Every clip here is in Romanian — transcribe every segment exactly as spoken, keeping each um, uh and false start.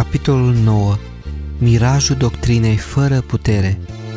Capitolul nouă. Mirajul doctrinei fără putere.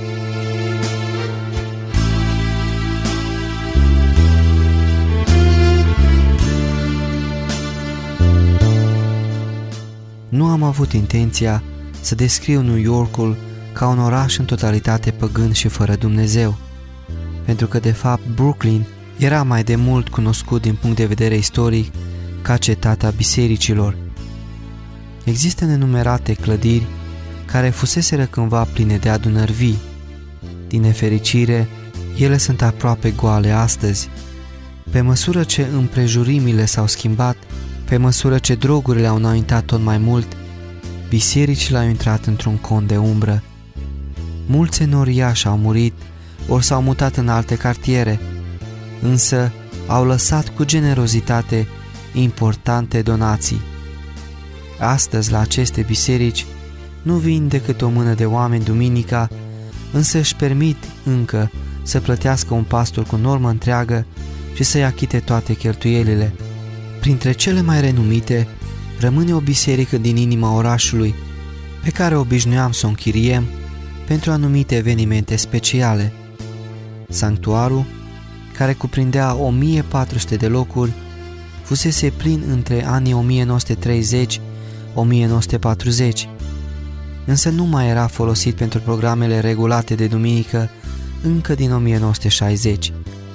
Nu am avut intenția să descriu New Yorkul ca un oraș în totalitate păgân și fără Dumnezeu, pentru că de fapt Brooklyn era mai de mult cunoscut din punct de vedere istoric ca cetatea bisericilor. Există nenumerate clădiri care fuseseră cândva pline de adunări vii. Din nefericire, ele sunt aproape goale astăzi. Pe măsură ce împrejurimile s-au schimbat, pe măsură ce drogurile au înaintat tot mai mult, bisericile au intrat într-un cont de umbră. Mulți enoriași au murit, ori s-au mutat în alte cartiere, însă au lăsat cu generozitate importante donații. Astăzi, la aceste biserici, nu vin decât o mână de oameni duminica, însă își permit încă să plătească un pastor cu normă întreagă și să-i achite toate cheltuielile. Printre cele mai renumite rămâne o biserică din inima orașului, pe care obișnuiam să o închiriem pentru anumite evenimente speciale. Sanctuarul, care cuprindea o mie patru sute de locuri, fusese plin între anii o mie nouă sute treizeci - o mie nouă sute patruzeci, însă nu mai era folosit pentru programele regulate de duminică încă din o mie nouă sute șaizeci.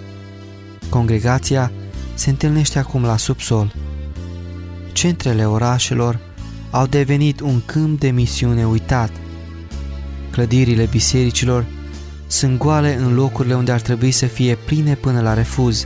Congregația se întâlnește acum la subsol. Centrele orașelor au devenit un câmp de misiune uitat. Clădirile bisericilor sunt goale în locurile unde ar trebui să fie pline până la refuz.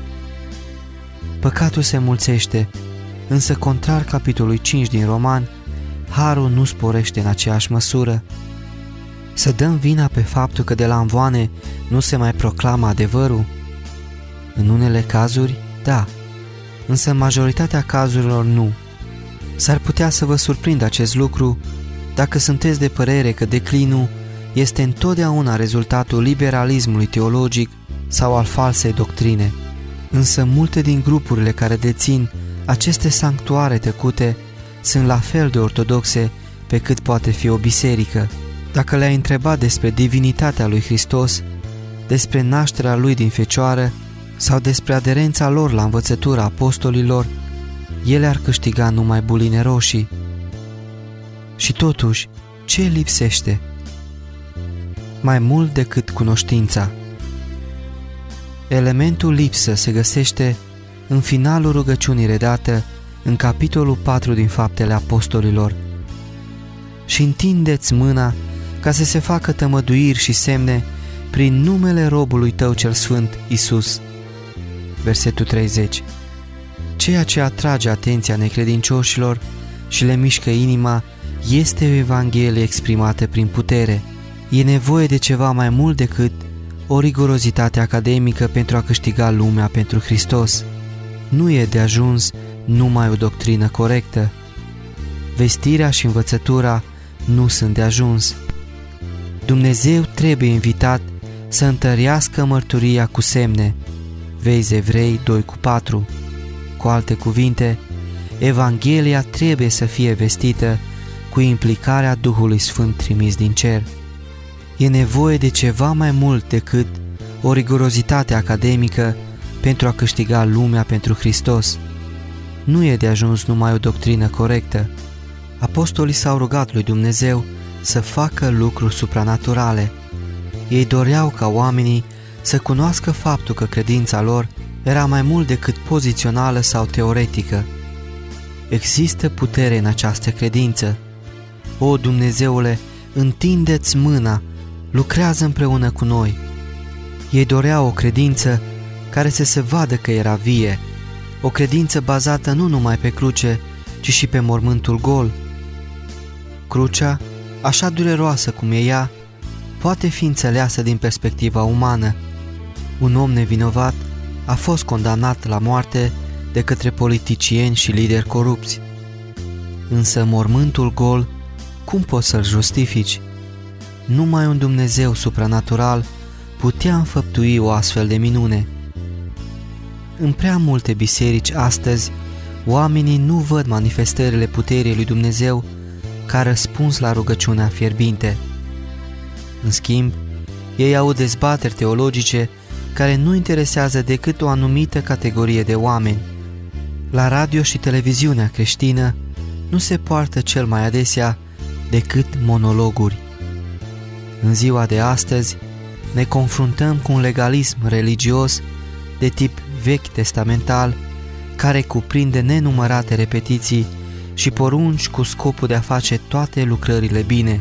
Păcatul se mulțește, însă contrar capitolului cinci din Roman, harul nu sporește în aceeași măsură. Să dăm vina pe faptul că de la amvoane nu se mai proclamă adevărul? În unele cazuri, da, însă în majoritatea cazurilor nu. S-ar putea să vă surprindă acest lucru dacă sunteți de părere că declinul este întotdeauna rezultatul liberalismului teologic sau al falsei doctrine. Însă multe din grupurile care dețin aceste sanctuare tăcute sunt la fel de ortodoxe pe cât poate fi o biserică. Dacă le-ai întrebat despre divinitatea lui Hristos, despre nașterea lui din fecioară sau despre aderența lor la învățătura apostolilor, ele ar câștiga numai buline roșii. Și totuși, ce lipsește? Mai mult decât cunoștința. Elementul lipsă se găsește în finalul rugăciunii redată în capitolul patru din Faptele Apostolilor. Și întindeți mâna ca să se facă tămăduiri și semne prin numele robului tău cel sfânt, Iisus. Versetul treizeci. Ceea ce atrage atenția necredincioșilor și le mișcă inima este o Evanghelie exprimată prin putere. E nevoie de ceva mai mult decât o rigurozitate academică pentru a câștiga lumea pentru Hristos. Nu e de ajuns numai o doctrină corectă. Vestirea și învățătura nu sunt de ajuns. Dumnezeu trebuie invitat să întărească mărturia cu semne. Vezi Evrei doi cu patru. Cu alte cuvinte, Evanghelia trebuie să fie vestită cu implicarea Duhului Sfânt trimis din cer. E nevoie de ceva mai mult decât o rigurozitate academică pentru a câștiga lumea pentru Hristos. Nu e de ajuns numai o doctrină corectă. Apostolii s-au rugat lui Dumnezeu să facă lucruri supranaturale. Ei doreau ca oamenii să cunoască faptul că credința lor era mai mult decât pozițională sau teoretică. Există putere în această credință. O, Dumnezeule, întindeți mâna, lucrează împreună cu noi. Ei doreau o credință care să se vadă că era vie, o credință bazată nu numai pe cruce, ci și pe mormântul gol. Crucea, așa dureroasă cum e ea, poate fi înțeleasă din perspectiva umană. Un om nevinovat a fost condamnat la moarte de către politicieni și lideri corupți. Însă mormântul gol, cum poți să-l justifici? Numai un Dumnezeu supranatural putea înfăptui o astfel de minune. În prea multe biserici astăzi, oamenii nu văd manifestările puterii lui Dumnezeu ca răspuns la rugăciunea fierbinte. În schimb, ei au dezbateri teologice care nu interesează decât o anumită categorie de oameni. La radio și televiziunea creștină nu se poartă cel mai adesea decât monologuri. În ziua de astăzi ne confruntăm cu un legalism religios de tip vechi testamental care cuprinde nenumărate repetiții și porunci cu scopul de a face toate lucrările bine.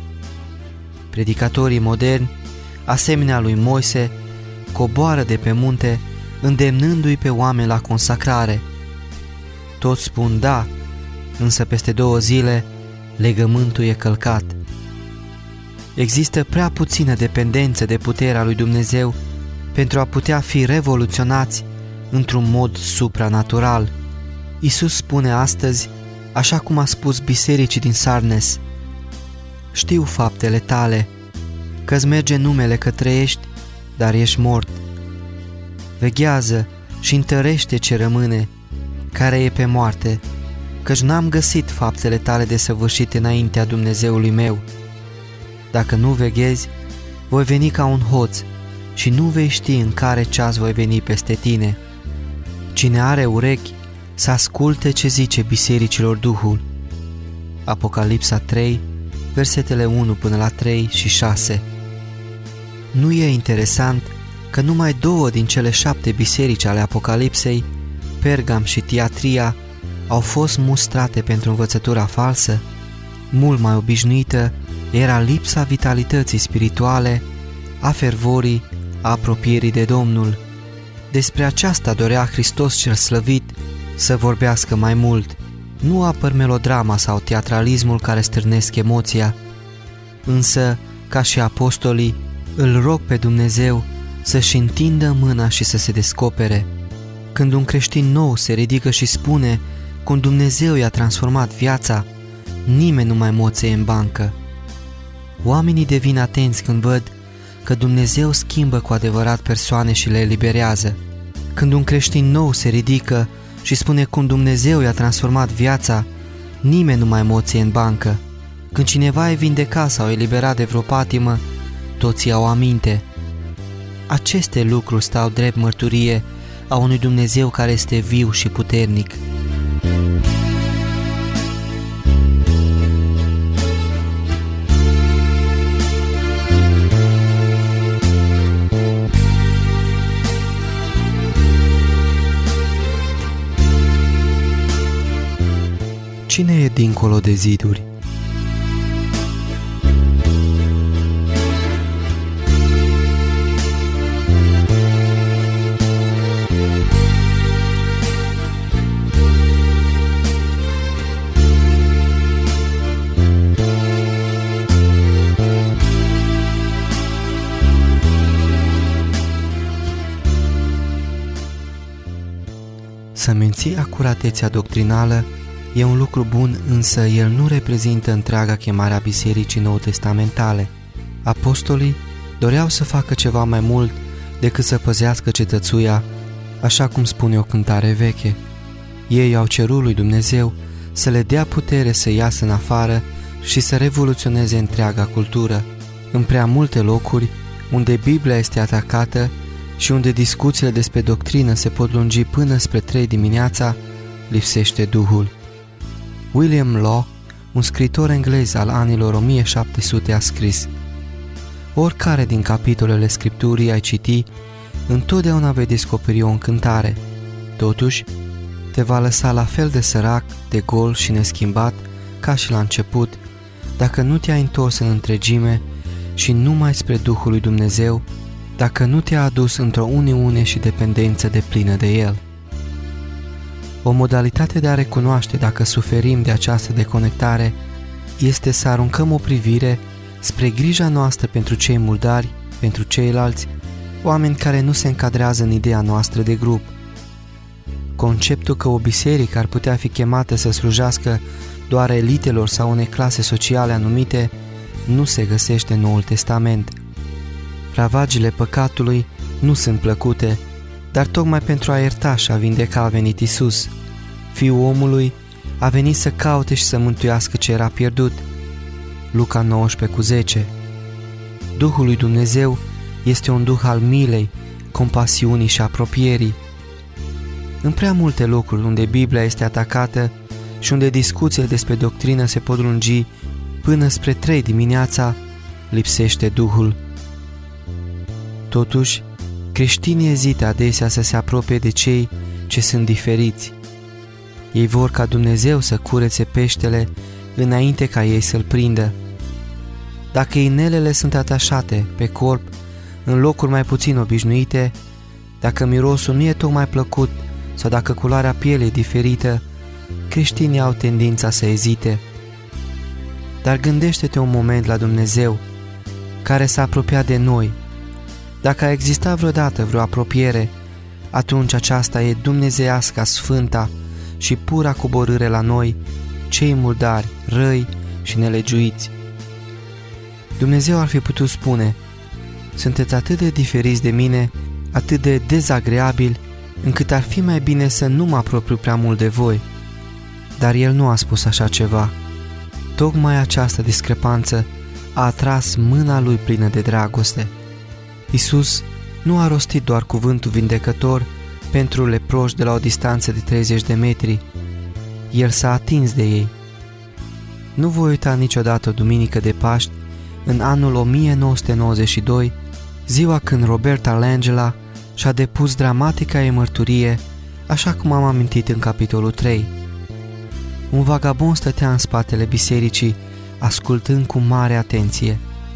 Predicatorii moderni, asemenea lui Moise, coboară de pe munte îndemnându-i pe oameni la consacrare. Toți spun da, însă peste două zile legământul e călcat. Există prea puțină dependență de puterea lui Dumnezeu pentru a putea fi revoluționați într-un mod supranatural. Iisus spune astăzi, așa cum a spus bisericii din Sarnes: știu faptele tale, că-ți merge numele că trăiești, dar ești mort. Veghează și întărește ce rămâne, care e pe moarte, căci n-am găsit faptele tale desăvârșite înaintea Dumnezeului meu. Dacă nu veghezi, voi veni ca un hoț și nu vei ști în care ceas voi veni peste tine. Cine are urechi, să asculte ce zice bisericilor Duhul. Apocalipsa trei, versetele unu până la trei și șase. Nu e interesant că numai două din cele șapte biserici ale Apocalipsei, Pergam și Tiatria, au fost mustrate pentru învățătura falsă? Mult mai obișnuită era lipsa vitalității spirituale, a fervorii, a apropierii de Domnul. Despre aceasta dorea Hristos cel slăvit să vorbească mai mult. Nu apăr melodrama sau teatralismul care stârnesc emoția, însă, ca și apostolii, îl rog pe Dumnezeu să-și întindă mâna și să se descopere. Când un creștin nou se ridică și spune cum Dumnezeu i-a transformat viața, nimeni nu mai moțeie în bancă. Oamenii devin atenți când văd că Dumnezeu schimbă cu adevărat persoane și le eliberează. Când un creștin nou se ridică și spune cum Dumnezeu i-a transformat viața, nimeni nu mai moție în bancă. Când cineva e vindecat sau eliberat de vreo patimă, toți iau aminte. Aceste lucruri stau drept mărturie a unui Dumnezeu care este viu și puternic. Cine e dincolo de ziduri? Să menții acuratețea doctrinală e un lucru bun, însă el nu reprezintă întreaga chemare a Bisericii Nou-Testamentale. Apostolii doreau să facă ceva mai mult decât să păzească cetățuia, așa cum spune o cântare veche. Ei au cerut lui Dumnezeu să le dea putere să iasă în afară și să revoluționeze întreaga cultură. În prea multe locuri, unde Biblia este atacată și unde discuțiile despre doctrină se pot lungi până spre trei dimineața, lipsește Duhul. William Law, un scriitor englez al anilor o mie șapte sute, a scris: oricare din capitolele Scripturii ai citi, întotdeauna vei descoperi o încântare. Totuși, te va lăsa la fel de sărac, de gol și neschimbat ca și la început, dacă nu te-ai întors în întregime și numai spre Duhul lui Dumnezeu, dacă nu te-a adus într-o uniune și dependență deplină de El. O modalitate de a recunoaște dacă suferim de această deconectare este să aruncăm o privire spre grija noastră pentru cei murdari, pentru ceilalți, oameni care nu se încadrează în ideea noastră de grup. Conceptul că o biserică ar putea fi chemată să slujească doar elitelor sau unei clase sociale anumite nu se găsește în Noul Testament. Ravagile păcatului nu sunt plăcute, dar tocmai pentru a ierta și a vindeca a venit Iisus. Fiul omului a venit să caute și să mântuiască ce era pierdut. Luca nouăsprezece cu zece. Duhul lui Dumnezeu este un duh al milei, compasiunii și apropierii. În prea multe locuri unde Biblia este atacată și unde discuțiile despre doctrină se pot lungi până spre trei dimineața, lipsește Duhul. Totuși, creștinii ezită adesea să se apropie de cei ce sunt diferiți. Ei vor ca Dumnezeu să curețe peștele înainte ca ei să-l prindă. Dacă inelele sunt atașate pe corp în locuri mai puțin obișnuite, dacă mirosul nu e tocmai plăcut sau dacă culoarea pielii e diferită, creștinii au tendința să ezite. Dar gândește-te un moment la Dumnezeu, care s-a apropiat de noi. Dacă a existat vreodată vreo apropiere, atunci aceasta e dumnezeiasca, sfânta și pura coborâre la noi, cei murdari, răi și nelegiuiți. Dumnezeu ar fi putut spune: sunteți atât de diferiți de mine, atât de dezagreabili, încât ar fi mai bine să nu mă apropiu prea mult de voi. Dar El nu a spus așa ceva. Tocmai această discrepanță a atras mâna Lui plină de dragoste. Iisus nu a rostit doar cuvântul vindecător pentru leproși de la o distanță de treizeci de metri. El s-a atins de ei. Nu voi uita niciodată o duminică de Paști, în anul o mie nouă sute nouăzeci și doi, ziua când Roberta Langela și-a depus dramatica ei mărturie, așa cum am amintit în capitolul trei. Un vagabond stătea în spatele bisericii, ascultând cu mare atenție.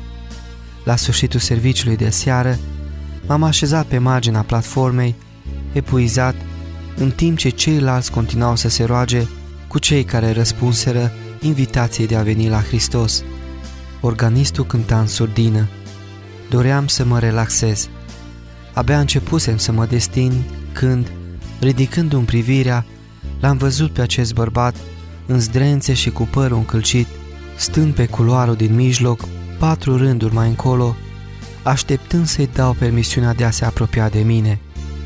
La sfârșitul serviciului de seară, m-am așezat pe marginea platformei, epuizat, în timp ce ceilalți continuau să se roage cu cei care răspunseră invitației de a veni la Hristos. Organistul cânta în surdină. Doream să mă relaxez. Abia începusem să mă destind când, ridicându-mi privirea, l-am văzut pe acest bărbat în zdrențe și cu părul încălcit, stând pe culoarul din mijloc, patru rânduri mai încolo, așteptând să-i dau permisiunea de a se apropia de mine.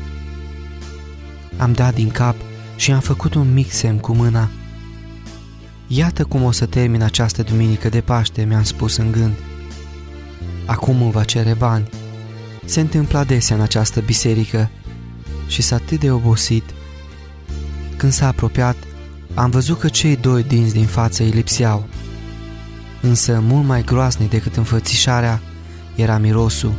Am dat din cap și am făcut un mic semn cu mâna. Iată cum o să termin această duminică de Paște, mi-am spus în gând. Acum îmi va cere bani. Se întâmplă adesea în această biserică și s-a atât de obosit. Când s-a apropiat, am văzut că cei doi dinți din față îi lipseau. Însă, mult mai groaznic decât înfățișarea, era mirosul.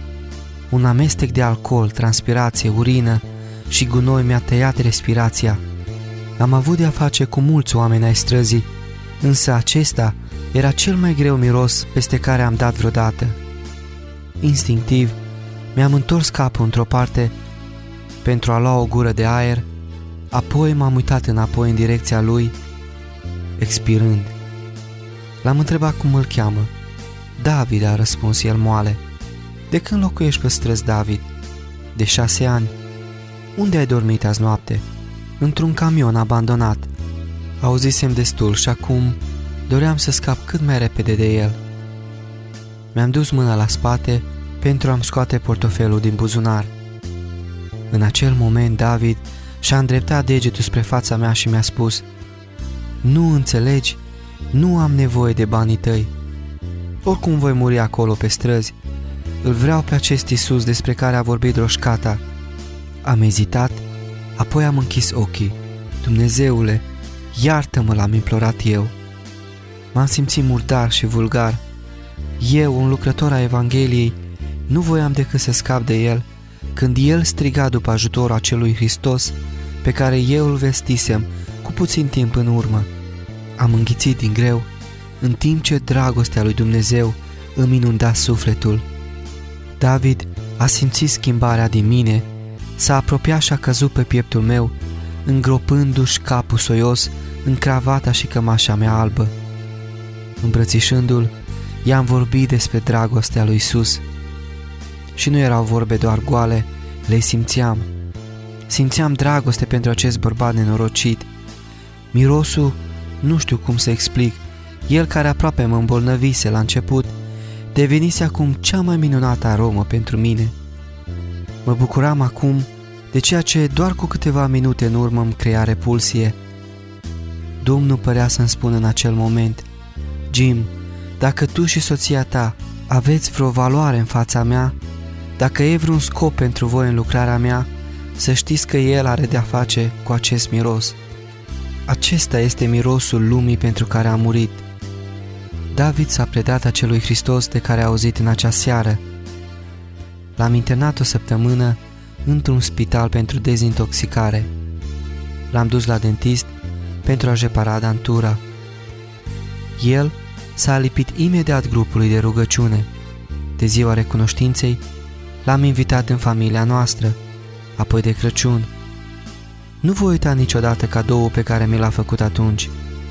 Un amestec de alcool, transpirație, urină și gunoi mi-a tăiat respirația. Am avut de-a face cu mulți oameni ai străzii, însă acesta era cel mai greu miros peste care am dat vreodată. Instinctiv, mi-am întors capul într-o parte pentru a lua o gură de aer, apoi m-am uitat înapoi în direcția lui, expirând. L-am întrebat cum îl cheamă. David, a răspuns el moale. De când locuiești pe străzi, David? De șase ani. Unde ai dormit azi noapte? Într-un camion abandonat. Auzisem destul și acum doream să scap cât mai repede de el. Mi-am dus mâna la spate pentru a-mi scoate portofelul din buzunar. În acel moment David și-a îndreptat degetul spre fața mea și mi-a spus: nu înțelegi? Nu am nevoie de banii tăi. Oricum voi muri acolo pe străzi. Îl vreau pe acest Iisus despre care a vorbit Roșcata. Am ezitat, apoi am închis ochii. Dumnezeule, iartă-mă, l-am implorat eu. M-am simțit murdar și vulgar. Eu, un lucrător a Evangheliei, nu voiam decât să scap de el, când el striga după ajutorul acelui Hristos pe care eu îl vestisem cu puțin timp în urmă. Am înghițit din greu, în timp ce dragostea lui Dumnezeu îmi inunda sufletul. David a simțit schimbarea din mine, s-a apropiat și a căzut pe pieptul meu, îngropându-și capul soios în cravata și cămașa mea albă. Îmbrățișându-l, i-am vorbit despre dragostea lui Iisus. Și nu erau vorbe doar goale, le simțeam. Simțeam dragoste pentru acest bărbat nenorocit. Mirosul, nu știu cum să explic, el care aproape mă îmbolnăvise la început, devenise acum cea mai minunată aromă pentru mine. Mă bucuram acum de ceea ce doar cu câteva minute în urmă îmi crea repulsie. Domnul părea să-mi spună în acel moment: Jim, dacă tu și soția ta aveți vreo valoare în fața mea, dacă e vreun scop pentru voi în lucrarea mea, să știți că El are de-a face cu acest miros. Acesta este mirosul lumii pentru care a murit. David s-a predat acelui Hristos de care a auzit în acea seară. L-am internat o săptămână într-un spital pentru dezintoxicare. L-am dus la dentist pentru a-și repara dantura. El s-a alipit imediat grupului de rugăciune. De ziua recunoștinței, l-am invitat în familia noastră, apoi de Crăciun. Nu voi uita niciodată cadoul pe care mi l-a făcut atunci.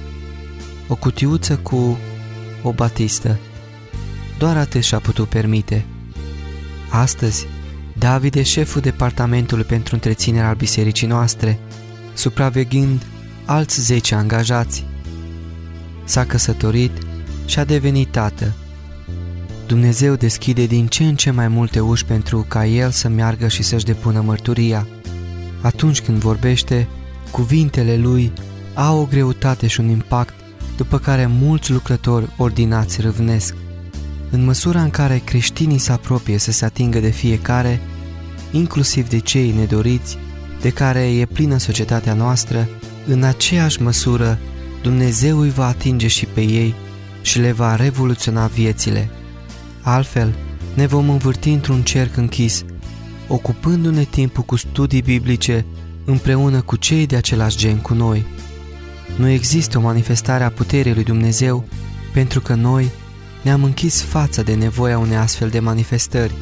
O cutiuță cu o batistă. Doar atât și-a putut permite. Astăzi, David e șeful departamentului pentru întreținere al bisericii noastre, supraveghind alți zece angajați. S-a căsătorit și a devenit tată. Dumnezeu deschide din ce în ce mai multe uși pentru ca el să meargă și să-și depună mărturia. Atunci când vorbește, cuvintele lui au o greutate și un impact după care mulți lucrători ordinați râvnesc. În măsura în care creștinii se apropie să se atingă de fiecare, inclusiv de cei nedoriți, de care e plină societatea noastră, în aceeași măsură Dumnezeu îi va atinge și pe ei și le va revoluționa viețile. Altfel, ne vom învârti într-un cerc închis, ocupându-ne timpul cu studii biblice împreună cu cei de același gen cu noi. Nu există o manifestare a puterii lui Dumnezeu pentru că noi ne-am închis fața de nevoia unei astfel de manifestări.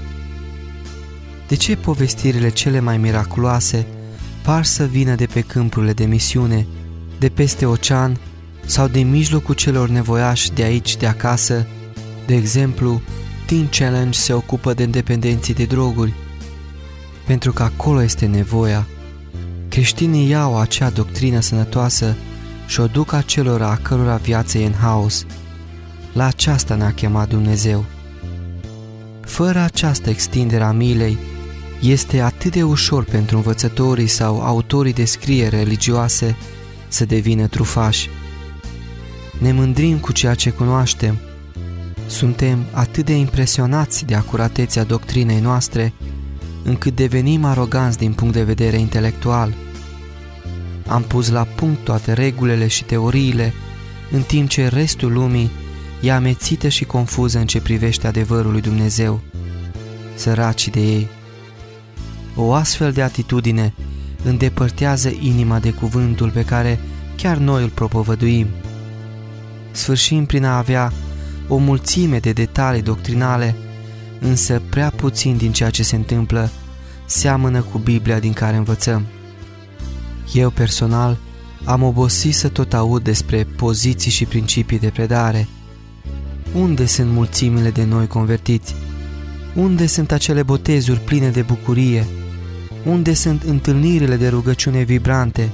De ce povestirile cele mai miraculoase par să vină de pe câmpurile de misiune, de peste ocean sau din mijlocul celor nevoiași de aici, de acasă? De exemplu, Teen Challenge se ocupă de independenții de droguri. Pentru că acolo este nevoia. Creștinii iau acea doctrină sănătoasă și o duc acelora a cărora viața e în haos. La aceasta ne-a chemat Dumnezeu. Fără această extindere a milei, este atât de ușor pentru învățătorii sau autorii de scrieri religioase să devină trufași. Ne mândrim cu ceea ce cunoaștem. Suntem atât de impresionați de acuratețea doctrinei noastre, încât devenim aroganți din punct de vedere intelectual. Am pus la punct toate regulile și teoriile, în timp ce restul lumii e amețită și confuză în ce privește adevărul lui Dumnezeu. Săracii de ei! O astfel de atitudine îndepărtează inima de cuvântul pe care chiar noi îl propovăduim. Sfârșim prin a avea o mulțime de detalii doctrinale, însă prea puțin din ceea ce se întâmplă seamănă cu Biblia din care învățăm. Eu personal am obosit să tot aud despre poziții și principii de predare. Unde sunt mulțimile de noi convertiți? Unde sunt acele botezuri pline de bucurie? Unde sunt întâlnirile de rugăciune vibrante?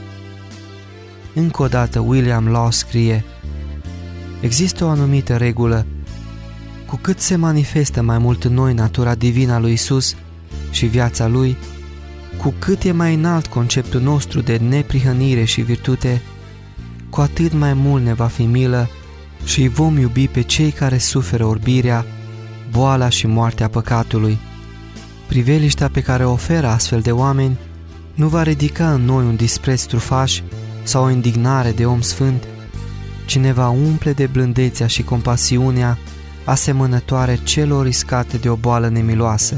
Încă o dată William Law scrie: există o anumită regulă. Cu cât se manifestă mai mult în noi natura divină a lui Isus și viața Lui, cu cât e mai înalt conceptul nostru de neprihănire și virtute, cu atât mai mult ne va fi milă și îi vom iubi pe cei care suferă orbirea, boala și moartea păcatului. Priveliștea pe care o oferă astfel de oameni nu va ridica în noi un dispreț trufaș sau o indignare de om sfânt, ci ne va umple de blândețea și compasiunea asemănătoare celor riscate de o boală nemiloasă.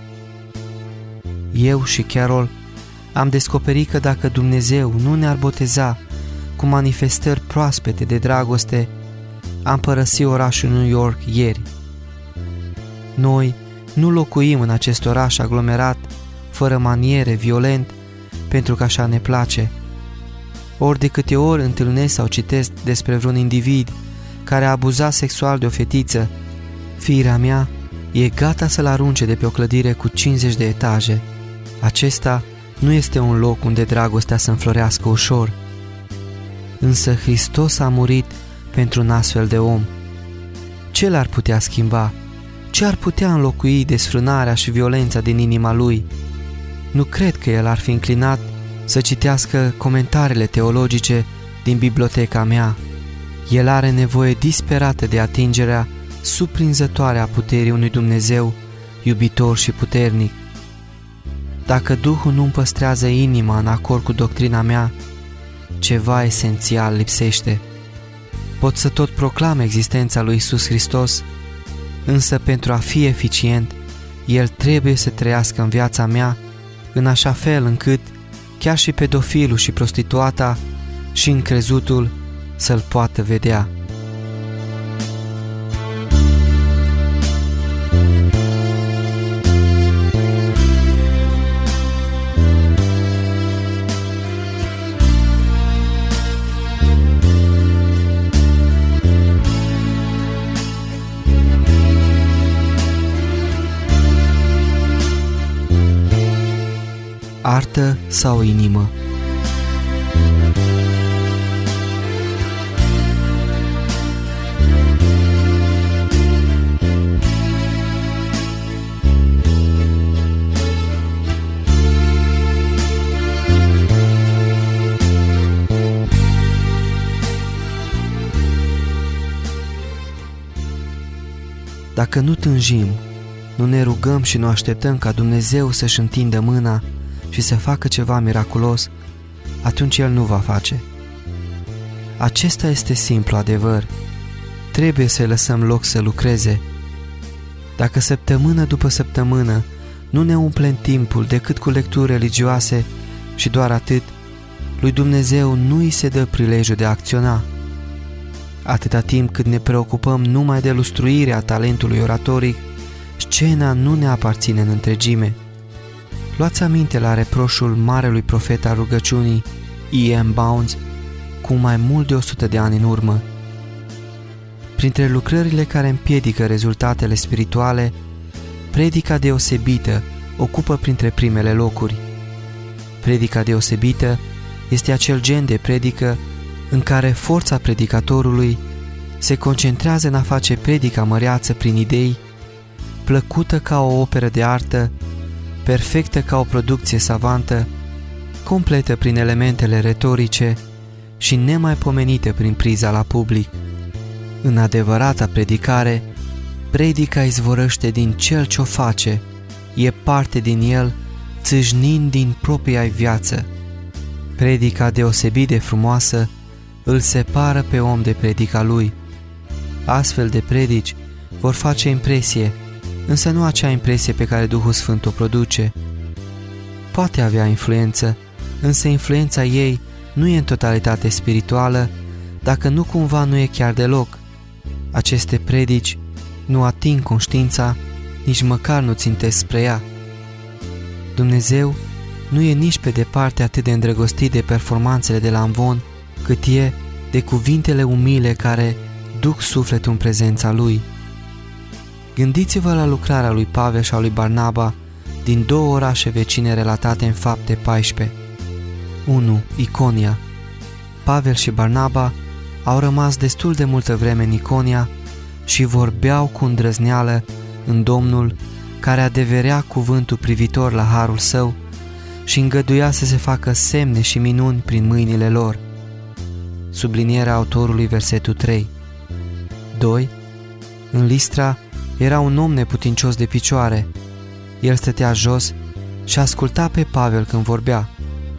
Eu și Carol am descoperit că dacă Dumnezeu nu ne-ar boteza cu manifestări proaspete de dragoste, am părăsit orașul New York ieri. Noi nu locuim în acest oraș aglomerat, fără maniere, violent, pentru că așa ne place. Ori de câte ori întâlnesc sau citesc despre vreun individ care a abuzat sexual de o fetiță, firea mea e gata să-l arunce de pe o clădire cu cincizeci de etaje. Acesta nu este un loc unde dragostea să înflorească ușor. Însă Hristos a murit pentru un astfel de om. Ce l-ar putea schimba? Ce ar putea înlocui desfrânarea și violența din inima lui? Nu cred că el ar fi înclinat să citească comentariile teologice din biblioteca mea. El are nevoie disperată de atingerea surprinzătoare a puterii unui Dumnezeu iubitor și puternic. Dacă Duhul nu-mi păstrează inima în acord cu doctrina mea, ceva esențial lipsește. Pot să tot proclam existența lui Iisus Hristos, însă pentru a fi eficient, El trebuie să trăiască în viața mea în așa fel încât chiar și pedofilul și prostituata și încrezutul să-L poată vedea. Artă sau inimă? Dacă nu tânjim, nu ne rugăm și nu așteptăm ca Dumnezeu să-și întindă mâna și să facă ceva miraculos, atunci El nu va face. Acesta este simplu adevăr. Trebuie să-i lăsăm loc să lucreze. Dacă săptămână după săptămână nu ne umplem timpul decât cu lecturi religioase și doar atât, lui Dumnezeu nu îi se dă prilejul de a acționa. Atâta timp cât ne preocupăm numai de lustruirea talentului oratoric, scena nu ne aparține în întregime. Luați aminte la reproșul marelui profet al rugăciunii, E M Bounds, cu mai mult de o sută de ani în urmă. Printre lucrările care împiedică rezultatele spirituale, predica deosebită ocupă printre primele locuri. Predica deosebită este acel gen de predică în care forța predicatorului se concentrează în a face predica măreață prin idei, plăcută ca o operă de artă, perfectă ca o producție savantă, completă prin elementele retorice și nemaipomenită prin priza la public. În adevărata predicare, predica izvorăște din cel ce-o face, e parte din el, țâșnind din propria viață. Predica deosebit de frumoasă îl separă pe om de predica lui. Astfel de predici vor face impresie, însă nu acea impresie pe care Duhul Sfânt o produce. Poate avea influență, însă influența ei nu e în totalitate spirituală, dacă nu cumva nu e chiar deloc. Aceste predici nu ating conștiința, nici măcar nu țintesc spre ea. Dumnezeu nu e nici pe departe atât de îndrăgostit de performanțele de la amvon, cât e de cuvintele umile care duc sufletul în prezența Lui. Gândiți-vă la lucrarea lui Pavel și a lui Barnaba din două orașe vecine relatate în Fapte paisprezece. unu. Iconia. Pavel și Barnaba au rămas destul de multă vreme în Iconia și vorbeau cu îndrăzneală în Domnul, care adeverea cuvântul privitor la harul său și îngăduia să se facă semne și minuni prin mâinile lor. Sublinierea autorului versetul trei. doi. În Listra era un om neputincios de picioare. El stătea jos și asculta pe Pavel când vorbea.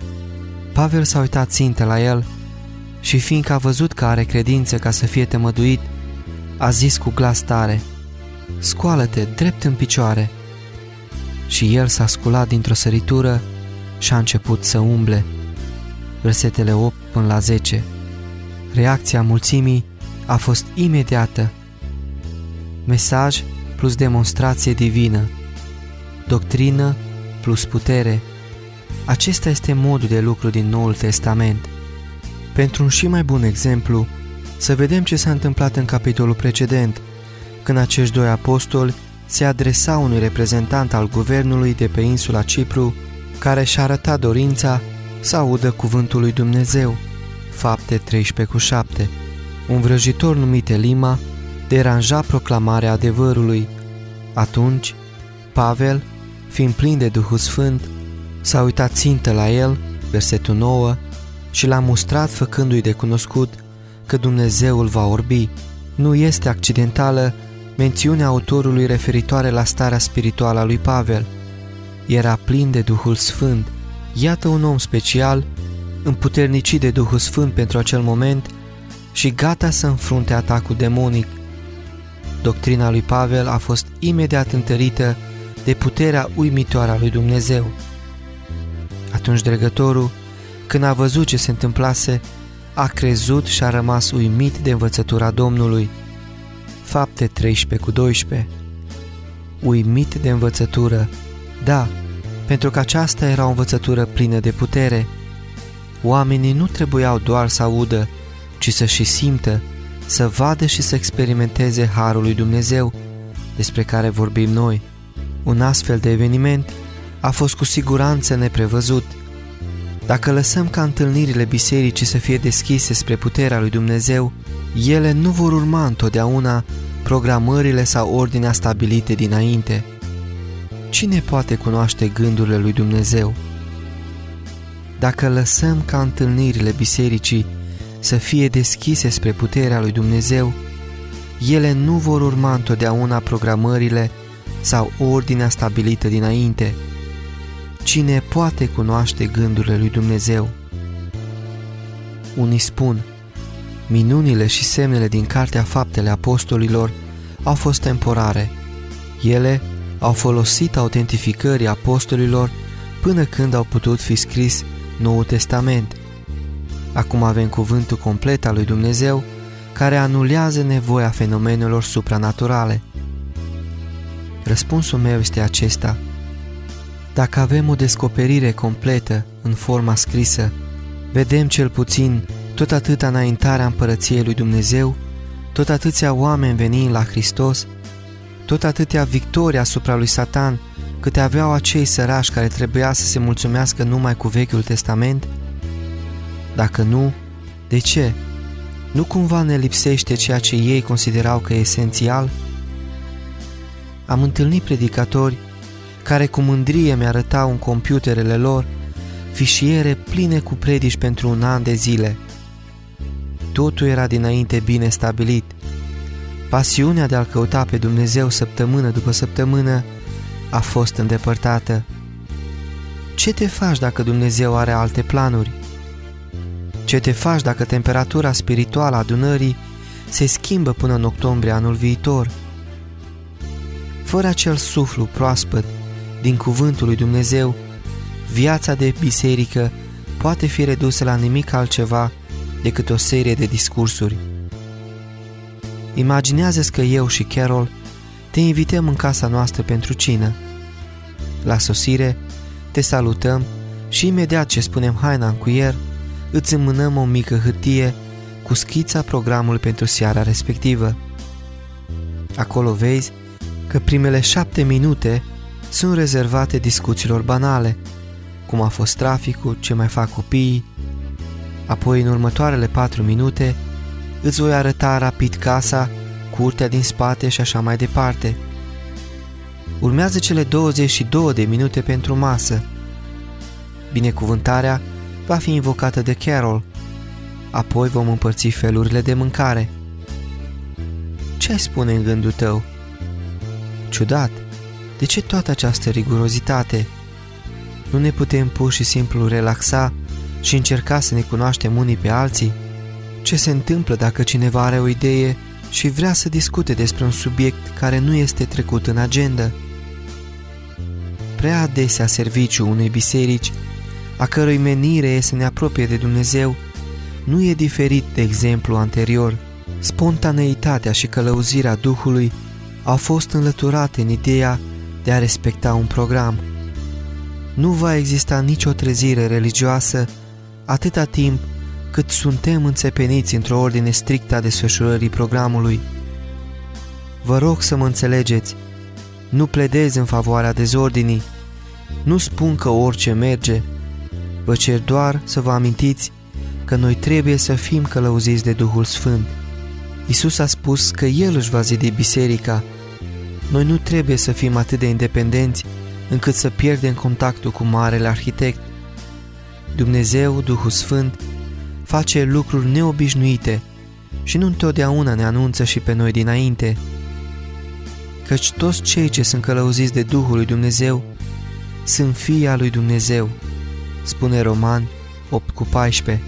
Pavel s-a uitat țintă la el și fiindcă a văzut că are credință ca să fie tămăduit, a zis cu glas tare: "Scoală-te drept în picioare." Și el s-a sculat dintr-o săritură și a început să umble. Versetele opt până la zece. Reacția mulțimii a fost imediată. Mesaj plus demonstrație divină. Doctrină plus putere. Acesta este modul de lucru din Noul Testament. Pentru un și mai bun exemplu, să vedem ce s-a întâmplat în capitolul precedent, când acești doi apostoli se adresau unui reprezentant al guvernului de pe insula Cipru, care și-a arătat dorința să audă cuvântul lui Dumnezeu. Fapte treisprezece cu șapte. Un vrăjitor numit Elima deranja proclamarea adevărului. Atunci, Pavel, fiind plin de Duhul Sfânt, s-a uitat țintă la el, versetul nouă, și l-a mustrat făcându-i de cunoscut că Dumnezeul va orbi. Nu este accidentală mențiunea autorului referitoare la starea spirituală a lui Pavel. Era plin de Duhul Sfânt. Iată un om special, împuternicit de Duhul Sfânt pentru acel moment și gata să înfrunte atacul demonic. Doctrina lui Pavel a fost imediat întărită de puterea uimitoare a lui Dumnezeu. Atunci dregătorul, când a văzut ce se întâmplase, a crezut și a rămas uimit de învățătura Domnului. Fapte treisprezece cu doisprezece. Uimit de învățătură, da, pentru că aceasta era o învățătură plină de putere. Oamenii nu trebuiau doar să audă, ci să și simtă, să vadă și să experimenteze harul lui Dumnezeu despre care vorbim noi. Un astfel de eveniment a fost cu siguranță neprevăzut. Dacă lăsăm ca întâlnirile bisericii să fie deschise spre puterea lui Dumnezeu, ele nu vor urma întotdeauna programările sau ordinea stabilite dinainte. Cine poate cunoaște gândurile lui Dumnezeu? Dacă lăsăm ca întâlnirile bisericii să fie deschise spre puterea lui Dumnezeu, ele nu vor urma întotdeauna programările sau ordinea stabilită dinainte. Cine poate cunoaște gândurile lui Dumnezeu? Unii spun, minunile și semnele din Cartea Faptele Apostolilor au fost temporare. Ele au folosit autentificării apostolilor până când au putut fi scris Noul Testament. Acum avem cuvântul complet al lui Dumnezeu care anulează nevoia fenomenelor supranaturale. Răspunsul meu este acesta. Dacă avem o descoperire completă în forma scrisă, vedem cel puțin tot atâta înaintarea împărăției lui Dumnezeu, tot atâția oameni venind la Hristos, tot atâtea victorii asupra lui Satan câte aveau acei sărași care trebuia să se mulțumească numai cu Vechiul Testament? Dacă nu, de ce? Nu cumva ne lipsește ceea ce ei considerau că e esențial? Am întâlnit predicatori care cu mândrie mi-arătau în computerele lor fișiere pline cu predici pentru un an de zile. Totul era dinainte bine stabilit. Pasiunea de a-L căuta pe Dumnezeu săptămână după săptămână a fost îndepărtată. Ce te faci dacă Dumnezeu are alte planuri? Ce te faci dacă temperatura spirituală a adunării se schimbă până în octombrie anul viitor? Fără acel suflu proaspăt din cuvântul lui Dumnezeu, viața de biserică poate fi redusă la nimic altceva decât o serie de discursuri. Imaginează-ți că eu și Carol te invităm în casa noastră pentru cină. La sosire, te salutăm și imediat ce spunem haina în cuier, îți înmânăm o mică hârtie cu schița programului pentru seara respectivă. Acolo vezi că primele șapte minute sunt rezervate discuțiilor banale, cum a fost traficul, ce mai fac copiii. Apoi, în următoarele patru minute, îți voi arăta rapid casa, curtea din spate și așa mai departe. Urmează cele douăzeci și două de minute pentru masă. Binecuvântarea va fi invocată de Carol. Apoi vom împărți felurile de mâncare. Ce ai spune în gândul tău? Ciudat, de ce toată această rigurozitate? Nu ne putem pur și simplu relaxa și încerca să ne cunoaștem unii pe alții? Ce se întâmplă dacă cineva are o idee și vrea să discute despre un subiect care nu este trecut în agenda? Prea adesea serviciul unei biserici, a cărui menire e să ne apropie de Dumnezeu, nu e diferit de exemplu anterior. Spontaneitatea și călăuzirea Duhului au fost înlăturate în ideea de a respecta un program. Nu va exista nicio trezire religioasă atâta timp cât suntem înțepeniți într-o ordine strictă a desfășurării programului. Vă rog să mă înțelegeți, nu pledez în favoarea dezordinii, nu spun că orice merge, vă cer doar să vă amintiți că noi trebuie să fim călăuziți de Duhul Sfânt. Iisus a spus că El își va zidi biserica. Noi nu trebuie să fim atât de independenți încât să pierdem contactul cu Marele Arhitect. Dumnezeu, Duhul Sfânt, face lucruri neobișnuite și nu întotdeauna ne anunță și pe noi dinainte. Căci toți cei ce sunt călăuziți de Duhul lui Dumnezeu sunt fii al lui Dumnezeu, spune Romani opt cu paisprezece.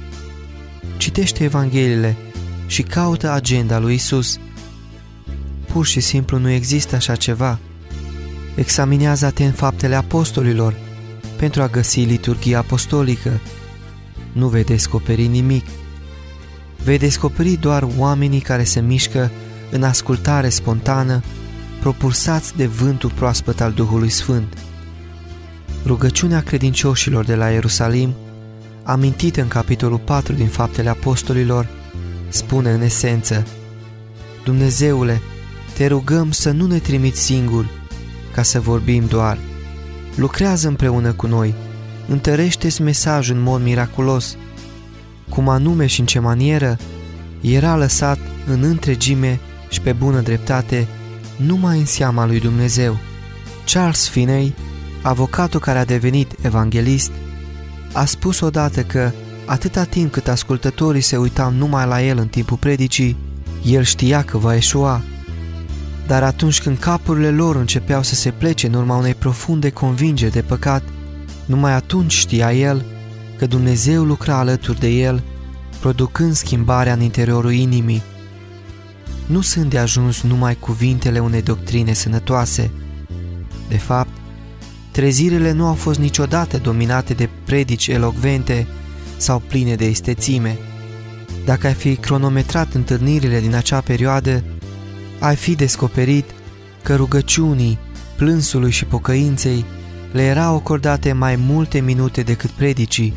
Citește Evangheliile și caută agenda lui Isus. Pur și simplu nu există așa ceva. Examinează atent Faptele Apostolilor pentru a găsi liturghia apostolică. Nu vei descoperi nimic. Vei descoperi doar oamenii care se mișcă în ascultare spontană, propulsați de vântul proaspăt al Duhului Sfânt. Rugăciunea credincioșilor de la Ierusalim, amintită în capitolul patru din Faptele Apostolilor, spune în esență: Dumnezeule, te rugăm să nu ne trimiți singuri, ca să vorbim doar. Lucrează împreună cu noi, întărește-ți mesajul în mod miraculos. Cum anume și în ce manieră, era lăsat în întregime și pe bună dreptate numai în seama lui Dumnezeu. Charles Finney, avocatul care a devenit evanghelist, a spus odată că atâta timp cât ascultătorii se uitau numai la el în timpul predicii, el știa că va eșua. Dar atunci când capurile lor începeau să se plece în urma unei profunde convingeri de păcat, numai atunci știa el că Dumnezeu lucra alături de el, producând schimbarea în interiorul inimii. Nu sunt de ajuns numai cuvintele unei doctrine sănătoase. De fapt, trezirile nu au fost niciodată dominate de predici elocvente sau pline de istețime. Dacă ai fi cronometrat întâlnirile din acea perioadă, ai fi descoperit că rugăciunii, plânsului și pocăinței le erau acordate mai multe minute decât predicii.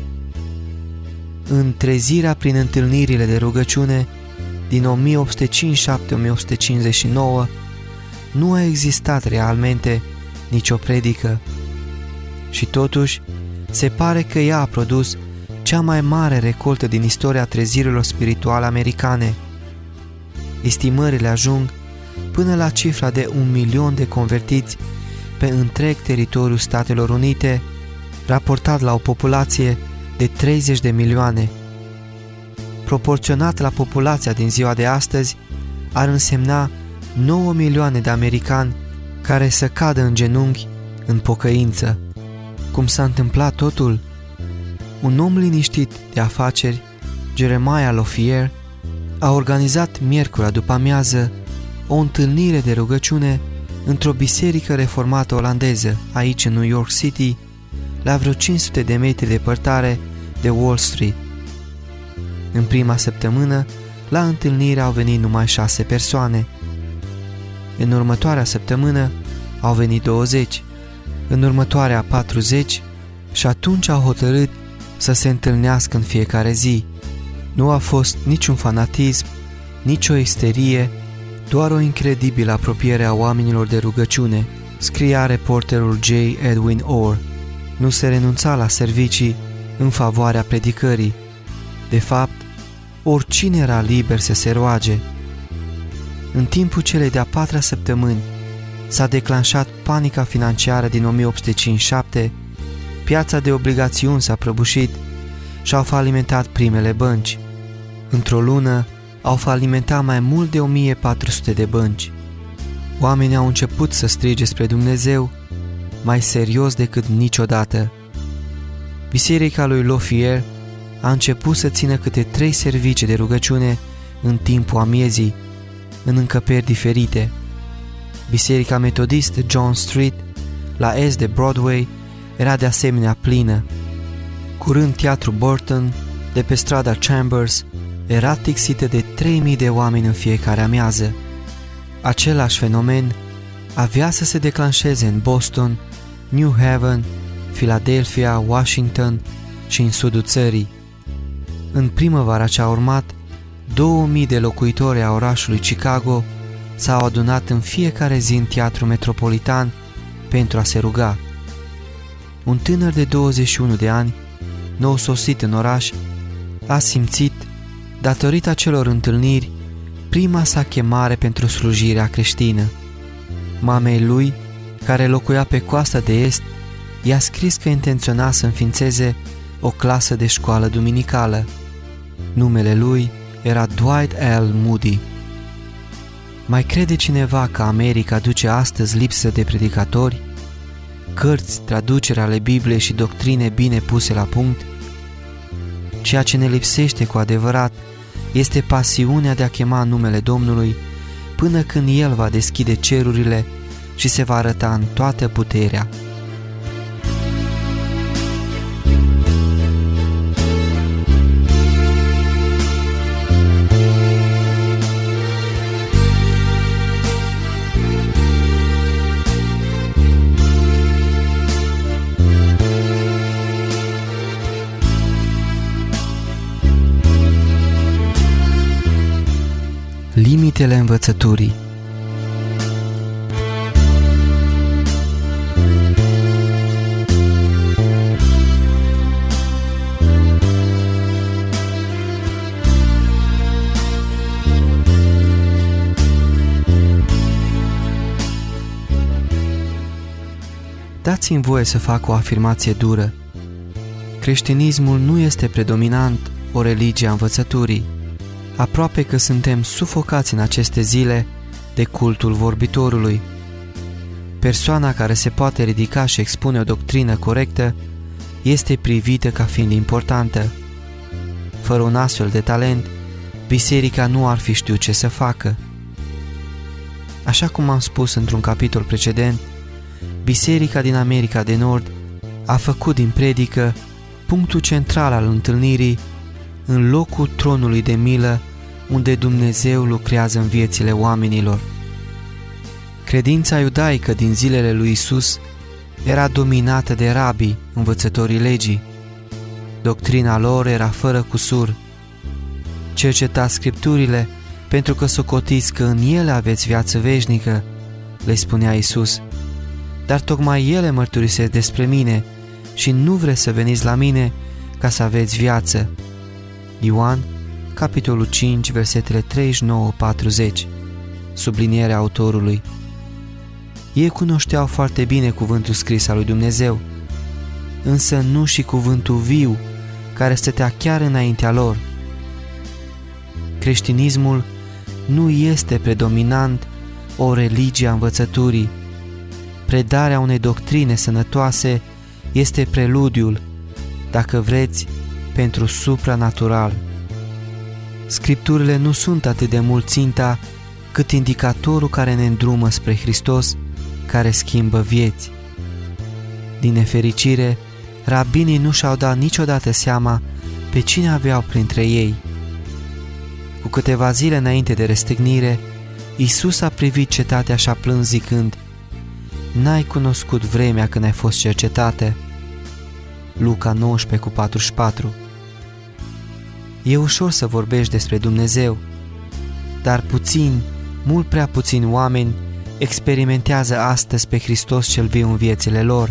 În trezirea prin întâlnirile de rugăciune din o mie opt sute cincizeci și șapte - o mie opt sute cincizeci și nouă nu a existat realmente nicio predică. Și totuși, se pare că ea a produs cea mai mare recoltă din istoria trezirilor spirituale americane. Estimările ajung până la cifra de un milion de convertiți pe întreg teritoriul Statelor Unite, raportat la o populație de treizeci de milioane. Proporționat la populația din ziua de astăzi, ar însemna nouă milioane de americani care să cadă în genunchi în pocăință. Cum s-a întâmplat totul? Un om liniștit de afaceri, Jeremiah Lothier, a organizat miercurea după amiază o întâlnire de rugăciune într-o biserică reformată olandeză, aici în New York City, la vreo cinci sute de metri departare de Wall Street. În prima săptămână, la întâlnire au venit numai șase persoane. În următoarea săptămână au venit douăzeci, în următoarea patruzeci și atunci au hotărât să se întâlnească în fiecare zi. Nu a fost niciun fanatism, nicio isterie, doar o incredibilă apropiere a oamenilor de rugăciune, scria reporterul J. Edwin Orr. Nu se renunța la servicii în favoarea predicării. De fapt, oricine era liber să se roage. În timpul celei de-a patra săptămâni s-a declanșat panica financiară din o mie opt sute cincizeci și șapte, piața de obligațiuni s-a prăbușit și au falimentat primele bănci. Într-o lună au falimentat mai mult de o mie patru sute de bănci. Oamenii au început să strige spre Dumnezeu mai serios decât niciodată. Biserica lui Lothier a început să țină câte trei servicii de rugăciune în timpul amiezii, în încăperi diferite. Biserica metodistă John Street, la est de Broadway, era de asemenea plină. Curând teatrul Burton, de pe strada Chambers, era tixită de trei mii de oameni în fiecare amiază. Același fenomen avea să se declanșeze în Boston, New Haven, Philadelphia, Washington și în sudul țării. În primăvara ce a urmat, două mii de locuitori a orașului Chicago s-au adunat în fiecare zi în teatrul metropolitan pentru a se ruga. Un tânăr de douăzeci și unu de ani, nou sosit în oraș, a simțit, datorită acelor întâlniri, prima sa chemare pentru slujirea creștină. Mamei lui, care locuia pe coasta de est, i-a scris că intenționa să înființeze o clasă de școală duminicală. Numele lui era Dwight L. Moody. Mai crede cineva că America duce astăzi lipsă de predicatori? Cărți, traduceri ale Bibliei și doctrine bine puse la punct? Ceea ce ne lipsește cu adevărat este pasiunea de a chema numele Domnului până când El va deschide cerurile și se va arăta în toată puterea. Limitele învățăturii. Dați-mi voie să fac o afirmație dură. Creștinismul nu este predominant o religie a învățăturii. Aproape că suntem sufocați în aceste zile de cultul vorbitorului. Persoana care se poate ridica și expune o doctrină corectă este privită ca fiind importantă. Fără un astfel de talent, biserica nu ar fi știut ce să facă. Așa cum am spus într-un capitol precedent, biserica din America de Nord a făcut din predică punctul central al întâlnirii în locul tronului de milă unde Dumnezeu lucrează în viețile oamenilor. Credința iudaică din zilele lui Isus era dominată de rabii, învățătorii legii. Doctrina lor era fără cusur. Cercetați Scripturile pentru că socotiți că în ele aveți viață veșnică, le spunea Isus. Dar tocmai ele mărturisesc despre mine și nu vreți să veniți la mine ca să aveți viață. Ioan, capitolul cinci, versetele treizeci și nouă patruzeci, sublinierea autorului. Ei cunoșteau foarte bine cuvântul scris al lui Dumnezeu, însă nu și cuvântul viu care stătea chiar înaintea lor. Creștinismul nu este predominant o religie a învățăturii. Predarea unei doctrine sănătoase este preludiul, dacă vreți, pentru supranatural. Scripturile nu sunt atât de mult ținta cât indicatorul care ne îndrumă spre Hristos, care schimbă vieți. Din nefericire, rabinii nu și-au dat niciodată seama pe cine aveau printre ei. Cu câteva zile înainte de răstignire, Iisus a privit cetatea și a plâns zicând: N-ai cunoscut vremea când ai fost cercetate. Luca nouăsprezece cu patruzeci și patru. E ușor să vorbești despre Dumnezeu, dar puțini, mult prea puțini oameni experimentează astăzi pe Hristos cel viu în viețile lor.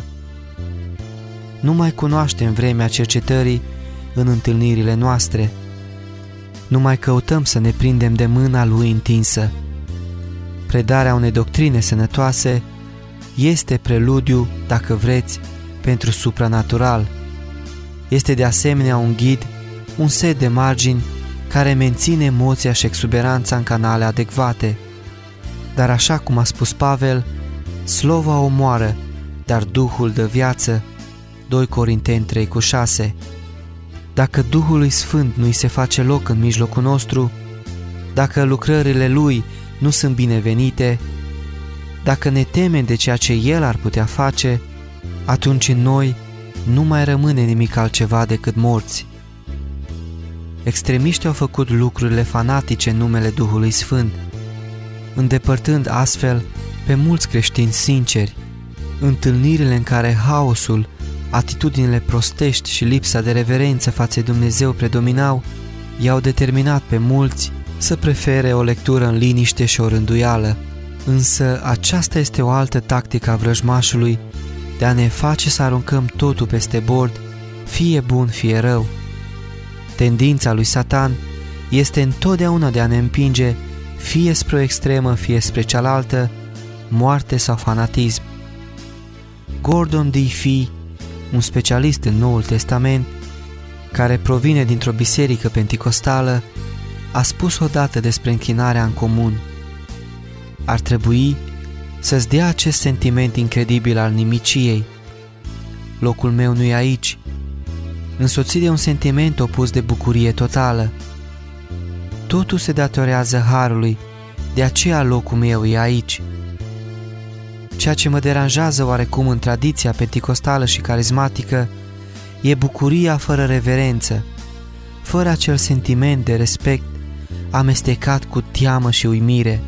Nu mai cunoaștem vremea cercetării în întâlnirile noastre. Nu mai căutăm să ne prindem de mâna Lui întinsă. Predarea unei doctrine sănătoase este preludiu, dacă vreți, pentru supranatural. Este de asemenea un ghid, un set de margini care menține emoția și exuberanța în canale adecvate. Dar așa cum a spus Pavel, slova omoară, dar Duhul dă viață. doi Corinteni trei cu șase. Dacă Duhului Sfânt nu-i se face loc în mijlocul nostru, dacă lucrările Lui nu sunt binevenite, dacă ne temem de ceea ce El ar putea face, atunci în noi nu mai rămâne nimic altceva decât morți. Extremiștii au făcut lucrurile fanatice în numele Duhului Sfânt, îndepărtând astfel pe mulți creștini sinceri. Întâlnirile în care haosul, atitudinile prostești și lipsa de reverență față de Dumnezeu predominau, i-au determinat pe mulți să prefere o lectură în liniște și o rânduială. Însă aceasta este o altă tactică a vrăjmașului de a ne face să aruncăm totul peste bord, fie bun, fie rău. Tendința lui Satan este întotdeauna de a ne împinge fie spre o extremă, fie spre cealaltă, moarte sau fanatism. Gordon D. Fee, un specialist în Noul Testament, care provine dintr-o biserică penticostală, a spus odată despre închinarea în comun. Ar trebui să-ți dea acest sentiment incredibil al nimiciei. Locul meu nu e aici, însoțit de un sentiment opus de bucurie totală. Totul se datorează harului, de aceea locul meu e aici. Ceea ce mă deranjează oarecum în tradiția penticostală și carismatică e bucuria fără reverență, fără acel sentiment de respect amestecat cu teamă și uimire.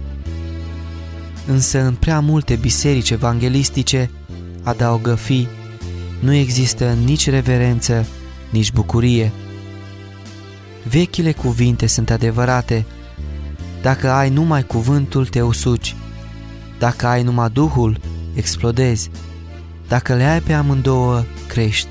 Însă în prea multe biserici evanghelistice, adaugă Fi, nu există nici reverență, nici bucurie. Vechile cuvinte sunt adevărate: dacă ai numai cuvântul, te usuci; dacă ai numai Duhul, explodezi; dacă le ai pe amândouă, crești.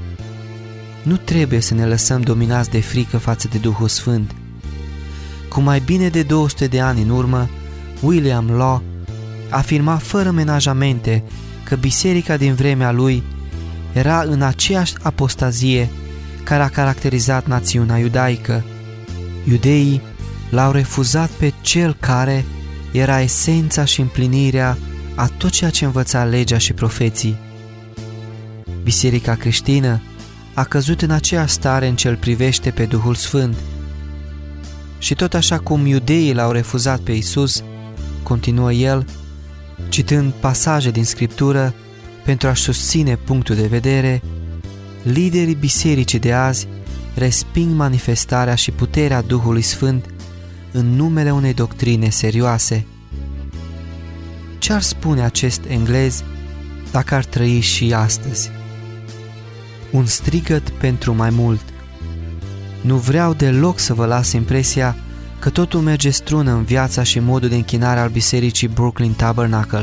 Nu trebuie să ne lăsăm dominați de frică față de Duhul Sfânt. Cu mai bine de două sute de ani în urmă, William Law afirma fără menajamente că biserica din vremea lui era în aceeași apostazie care a caracterizat națiunea iudaică. Iudeii l-au refuzat pe cel care era esența și împlinirea a tot ceea ce învăța legea și profeții. Biserica creștină a căzut în aceeași stare în ce îl privește pe Duhul Sfânt. Și tot așa cum iudeii l-au refuzat pe Iisus, continuă el, citând pasaje din Scriptură pentru a-și susține punctul de vedere, liderii bisericii de azi resping manifestarea și puterea Duhului Sfânt în numele unei doctrine serioase. Ce-ar spune acest englez dacă ar trăi și astăzi? Un strigăt pentru mai mult. Nu vreau deloc să vă las impresia că totul merge strună în viața și modul de închinare al bisericii Brooklyn Tabernacle.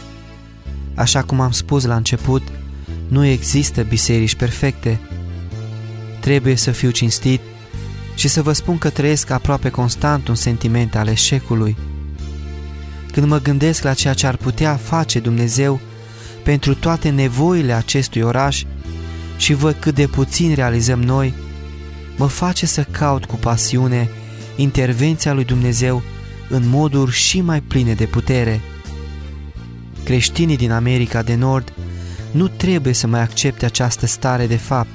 Așa cum am spus la început, nu există biserici perfecte. Trebuie să fiu cinstit și să vă spun că trăiesc aproape constant un sentiment al eșecului. Când mă gândesc la ceea ce ar putea face Dumnezeu pentru toate nevoile acestui oraș și văd cât de puțin realizăm noi, mă face să caut cu pasiune intervenția lui Dumnezeu în moduri și mai pline de putere. Creștinii din America de Nord nu trebuie să mai accepte această stare de fapt,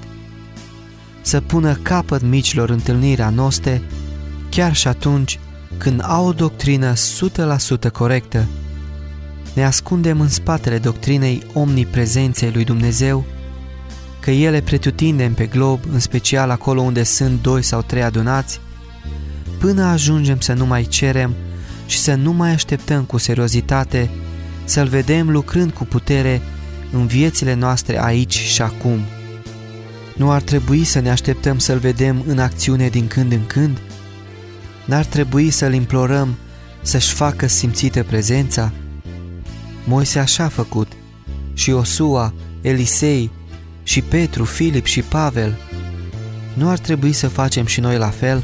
să pună capăt micilor întâlniri anoste, chiar și atunci când au o doctrină o sută la sută corectă. Ne ascundem în spatele doctrinei omniprezenței lui Dumnezeu, că ele pretutindem pe glob, în special acolo unde sunt doi sau trei adunați, până ajungem să nu mai cerem și să nu mai așteptăm cu seriozitate să-L vedem lucrând cu putere în viețile noastre aici și acum. Nu ar trebui să ne așteptăm să-L vedem în acțiune din când în când? N-ar trebui să-L implorăm să-și facă simțită prezența? Moise așa a făcut, și Iosua, Elisei, și Petru, Filip și Pavel. Nu ar trebui să facem și noi la fel?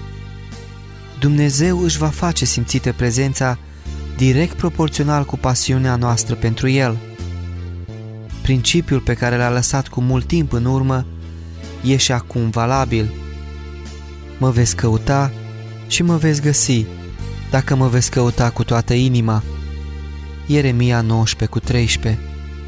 Dumnezeu își va face simțită prezența direct proporțional cu pasiunea noastră pentru El. Principiul pe care l-a lăsat cu mult timp în urmă e și acum valabil. Mă veți căuta și mă veți găsi, dacă mă veți căuta cu toată inima. Ieremia nouăsprezece cu treisprezece.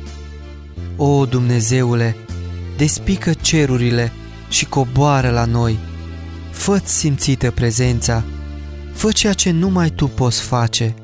O, Dumnezeule, despică cerurile și coboară la noi. Fă-ți simțită prezența, fă ceea ce numai Tu poți face.